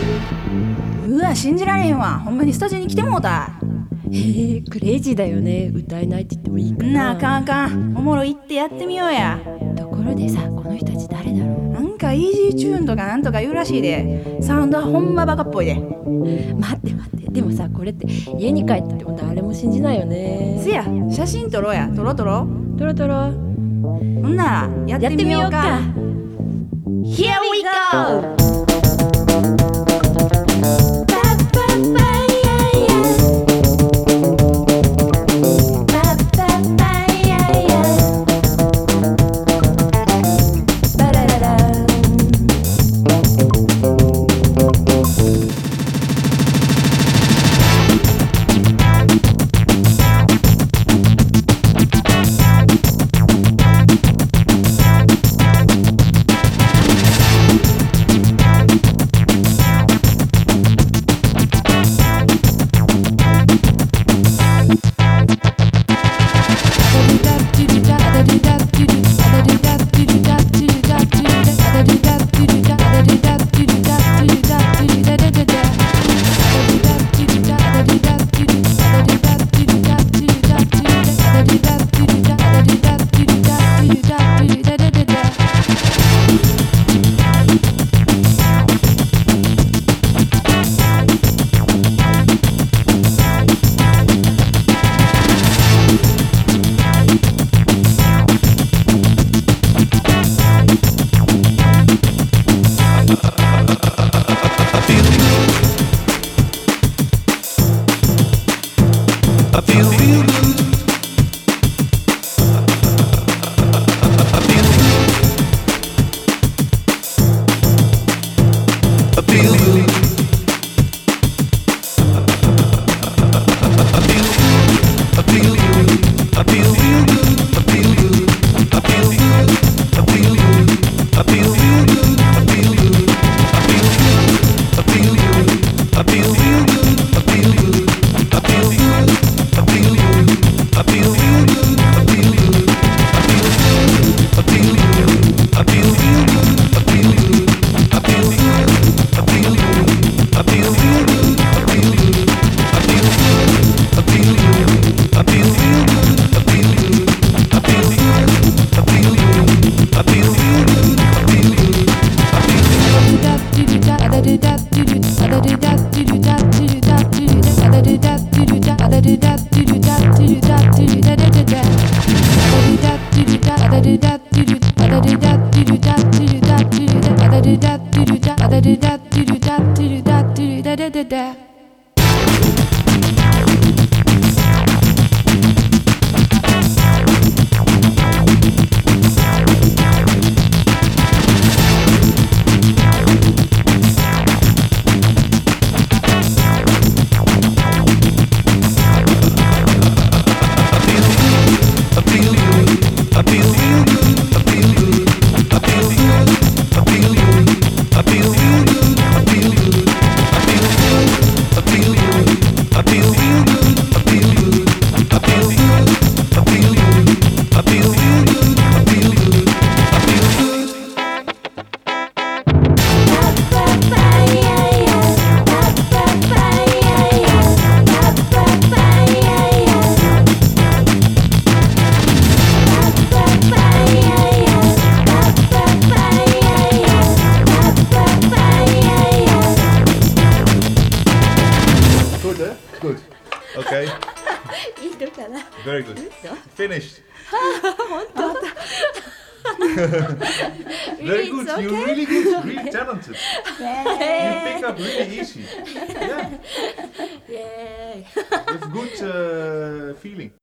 うわ信じられへんわ。ほんまにスタジオに来てもうた。 クレイジーだよね。歌えないって言ってもいいかな。 なあかんあかん。おもろいってやってみようや。 ところでさ、この人たち誰だろなんかイージーチューンとかなんとか言うらしいで。サウンドはほんまバカっぽいで。 う。待って待って。でもさ、これって家に帰ってても誰も信じないよね。 せや写真撮ろうや。撮ろう撮ろう。 トロトロ。 ほんならやってみようか。Here we go! いいのかな。 Very good. Finished. Very good. It's You're okay. really good. Really talented. You pick up really easy. Yeah. Yay. With good feeling.